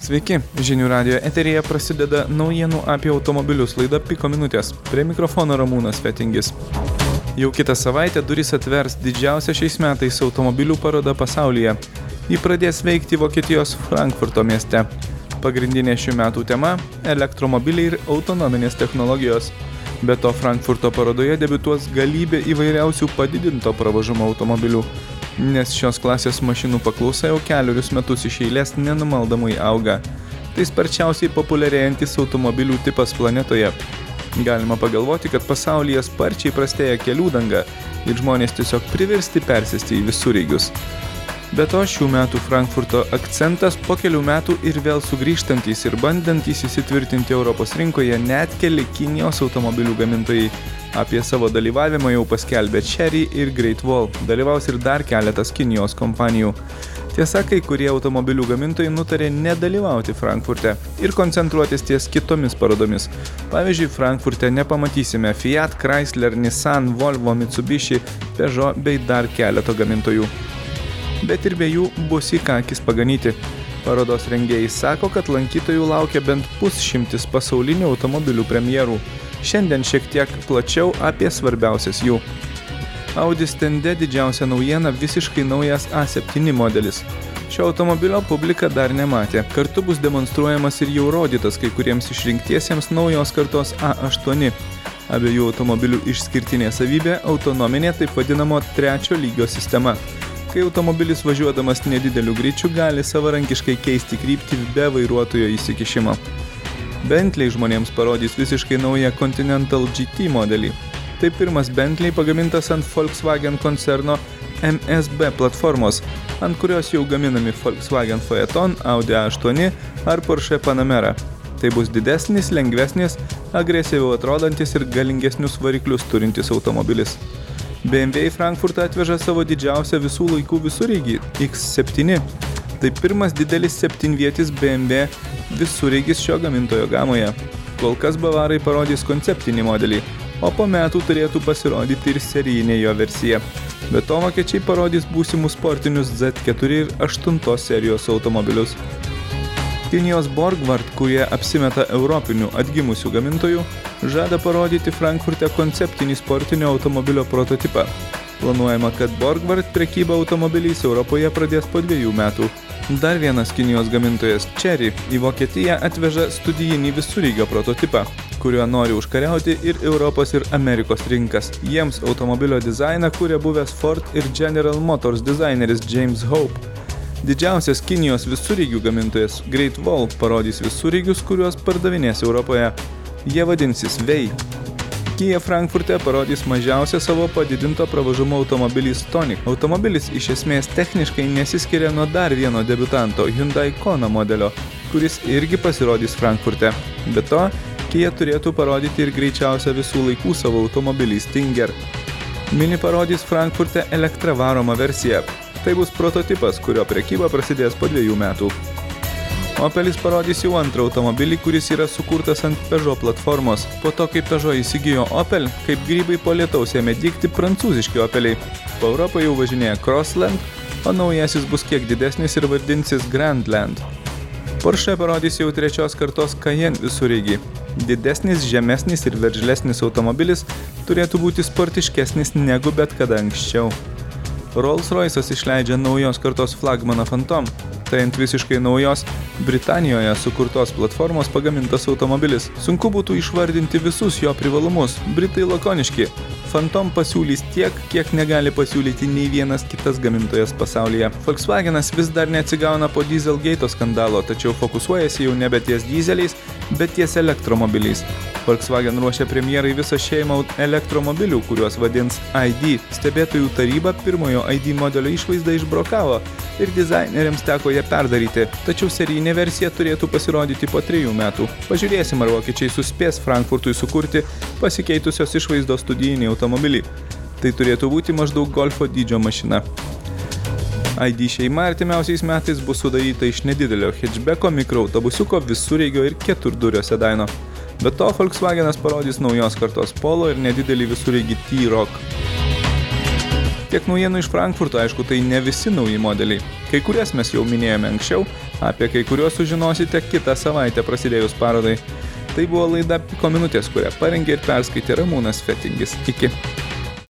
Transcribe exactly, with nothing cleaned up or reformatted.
Sveiki, Žinių radijo eteryje prasideda naujienų apie automobilius laida Piko minutės. Prie mikrofono Ramūnas Fetingis. Jau kitą savaitę duris atvers didžiausia šiais metais automobilių paroda pasaulyje. Ji pradės veikti Vokietijos Frankfurto mieste. Pagrindinė šių metų tema – elektromobiliai ir autonominės technologijos. Be to, Frankfurto parodoje debiutuos galybė įvairiausių padidinto pravažumo automobilių, nes šios klasės mašinų paklausa jau kelerius metus iš eilės nenumaldamai auga. Tai sparčiausiai populiarėjantis automobilių tipas planetoje. Galima pagalvoti, kad pasaulyje sparčiai prastėja kelių danga ir žmonės tiesiog priversti persėsti į visureigius. Be to, šių metų Frankfurto akcentas po kelių metų ir vėl sugrįžtantys ir bandantys įsitvirtinti Europos rinkoje net keli Kinijos automobilių gamintojai. Apie savo dalyvavimą jau paskelbė Chery ir Great Wall. Dalyvaus ir dar keletas Kinijos kompanijų. Tiesa, kai kurie automobilių gamintojai nutarė nedalyvauti Frankfurte ir koncentruotis ties kitomis parodomis. Pavyzdžiui, Frankfurte nepamatysime Fiat, Chrysler, Nissan, Volvo, Mitsubishi, Peugeot bei dar keleto gamintojų. Bet ir be jų bus į ką akis paganyti. Parodos rengėjai sako, kad lankytojų laukia bent pusšimtis pasaulinių automobilių premjerų. Šiandien šiek tiek plačiau apie svarbiausias jų. Audi stende didžiausia naujiena visiškai naujas A septyni modelis. Šio automobilio publika dar nematė. Kartu bus demonstruojamas ir jau rodytas kai kuriems išrinktiesiems naujos kartos A aštuoni. Abiejų automobilių išskirtinė savybė – autonominė taip vadinamo trečio lygio sistema. Kai automobilis važiuodamas nedideliu greičiu gali savarankiškai keisti kryptį be vairuotojo įsikišimo. Bentley žmonėms parodys visiškai naują Continental G T modelį. Tai pirmas Bentley pagamintas ant Volkswagen koncerno M S B platformos, ant kurios jau gaminami Volkswagen Phaeton, Audi A aštuoni ar Porsche Panamera. Tai bus didesnis, lengvesnis, agresyviau atrodantis ir galingesnius variklius turintis automobilis. B M W į Frankfurtą atveža savo didžiausią visų laikų visureigį X septyni. Tai pirmas didelis septynvietis B M W visureigis šio gamintojo gamoje. Kol kas bavarai parodys konceptinį modelį, o po metų turėtų pasirodyti ir serijinė jo versija. Be to, vokiečiai parodys būsimus sportinius Z keturi ir aštuntos serijos automobilius. Kinijos Borgward, kurie apsimeta europinių atgimusių gamintojų, žada parodyti Frankfurte konceptinį sportinio automobilio prototipą. Planuojama, kad Borgward prekybą automobiliais Europoje pradės po dviejų metų. Dar vienas Kinijos gamintojas Chery į Vokietiją atveža studijinį visureigio prototipą, kuriuo nori užkariauti ir Europos ir Amerikos rinkas. Jiems automobilio dizainą kuria buvęs Ford ir General Motors dizaineris James Hope. Didžiausias Kinijos visureigių gamintojas Great Wall parodys visureigius, kuriuos pardavinės Europoje. Jie vadinsis Vei. Kia Frankfurte parodys mažiausią savo padidinto pravažumo automobilį Stonic. Automobilis iš esmės techniškai nesiskiria nuo dar vieno debiutanto Hyundai Kona modelio, kuris irgi pasirodys Frankfurte. Be to, Kia turėtų parodyti ir greičiausią visų laikų savo automobilį Stinger. Mini parodys Frankfurte elektra varomą versiją. Tai bus prototipas, kurio prekyba prasidės po dviejų metų. Opelis parodys jau antrą automobilį, kuris yra sukurtas ant Peugeot platformos. Po to, kai Peugeot įsigijo Opel, kaip grybai po lietaus ėmė dygti prancūziški Opeliai. Po Europą jau važinėja Crossland, o naujasis bus kiek didesnis ir vadinsis Grandland. Porsche parodys jau trečios kartos Cayenne visureigį. Didesnis, žemesnis ir veržlesnis automobilis turėtų būti sportiškesnis negu bet kada anksčiau. Rolls-Royce'as išleidžia naujos kartos flagmaną Phantom. Tai ant visiškai naujos Britanijoje sukurtos platformos pagamintas automobilis. Sunku būtų išvardinti visus jo privalumus. Britai lakoniški. Phantom pasiūlys tiek, kiek negali pasiūlyti nei vienas kitas gamintojas pasaulyje. Volkswagenas vis dar neatsigauna po Dieselgate skandalo, tačiau fokusuojasi jau nebe ties dizeliais, bet ties elektromobiliais. Volkswagen ruošia premjerai visą šeimą elektromobilių, kuriuos vadins I D. Stebėtojų taryba pirmojo I D modelio išvaizdą išbrokavo ir dizaineriams teko ją perdaryti, tačiau serijinė versija turėtų pasirodyti po trejų metų. Pažiūrėsim, ar vokiečiai suspės Frankfurtui sukurti pasikeitusios išvaizdos studijinį automobilį. Tai turėtų būti maždaug golfo dydžio mašina. I D šeima artimiausiais metais bus sudaryta iš nedidelio hatchbacko, mikroautobusiuko, visureigio ir keturdurio sedaino. Be to, Volkswagenas parodys naujos kartos Polo ir nedidelį visureigį T-Roc. Tiek naujienų iš Frankfurto, aišku, tai ne visi nauji modeliai. Kai kurias mes jau minėjome anksčiau, apie kai kuriuos sužinosite kitą savaitę prasidėjus parodai. Tai buvo laida Piko minutės, kurią parengė ir perskaitė Ramūnas Fetingis. Iki.